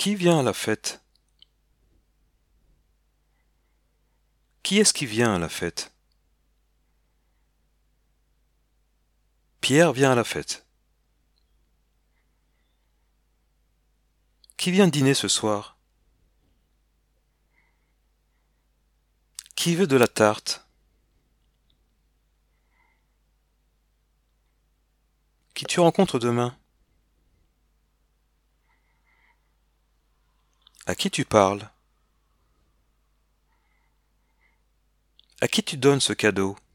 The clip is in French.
Qui vient à la fête? Qui est-ce qui vient à la fête? Pierre vient à la fête. Qui vient dîner ce soir? Qui veut de la tarte? Qui tu rencontres demain? À qui tu parles? À qui tu donnes ce cadeau?